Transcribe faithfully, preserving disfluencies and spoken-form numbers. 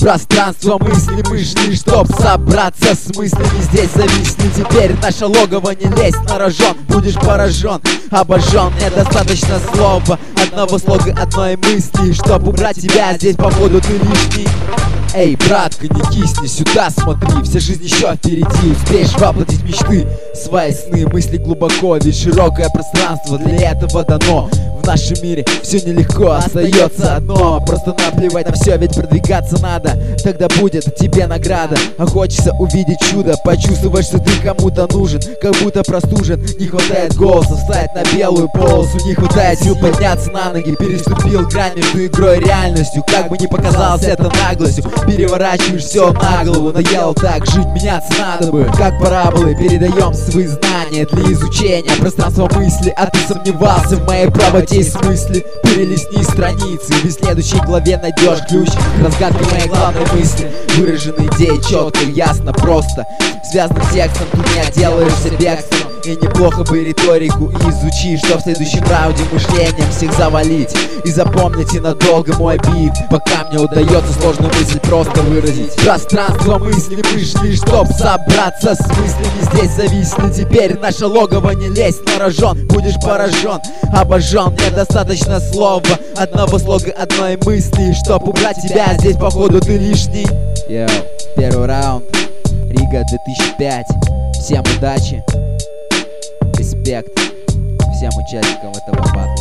Пространство мысли мышли, чтоб собраться с мыслями. Здесь зависни теперь наше логово, не лезь на рожон, будешь поражен, обожжен. Недостаточно слова, одного слога, одной мысли, чтоб убрать тебя, здесь походу ты лишний. Эй, братка, не кисни, сюда смотри, вся жизнь еще впереди. Успеешь воплотить мечты, свои сны, мысли глубоко, ведь широкое пространство для этого дано. В нашем мире все нелегко, остается одно: просто наплевать на все, ведь продвигаться надо, тогда будет тебе награда. А хочется увидеть чудо, почувствовать, что ты кому-то нужен, как будто простужен. Не хватает голоса встать на белую полосу, не хватает сил подняться на ноги. Переступил грань между игрой и реальностью, как бы ни показалось это наглостью. Переворачиваешь все на голову, надоело так жить, меняться надо бы. Как параболы передаем свои знания для изучения пространства мысли. А ты сомневался в моей правоте и смысле? Перелистни страницы, в следующей главе найдешь ключ к разгадке моей главной мысли. Выраженные идеи четко, ясно, просто, связанным текстом ты не отделаешься бегством. И неплохо бы риторику изучить, что в следующем раунде мышлением всех завалить. И запомните надолго мой бит, пока мне удается сложную мысль просто выразить. Пространство мысли вышли, чтоб собраться с мыслями. Здесь зависли теперь наше логово, не лезь на рожон, будешь поражен, обожжен. Недостаточно слова, одного слога, одной мысли, чтоб убрать тебя, здесь походу ты лишний. Йоу, первый раунд, Рига две тысячи пять. Всем удачи, респект всем участникам этого батла.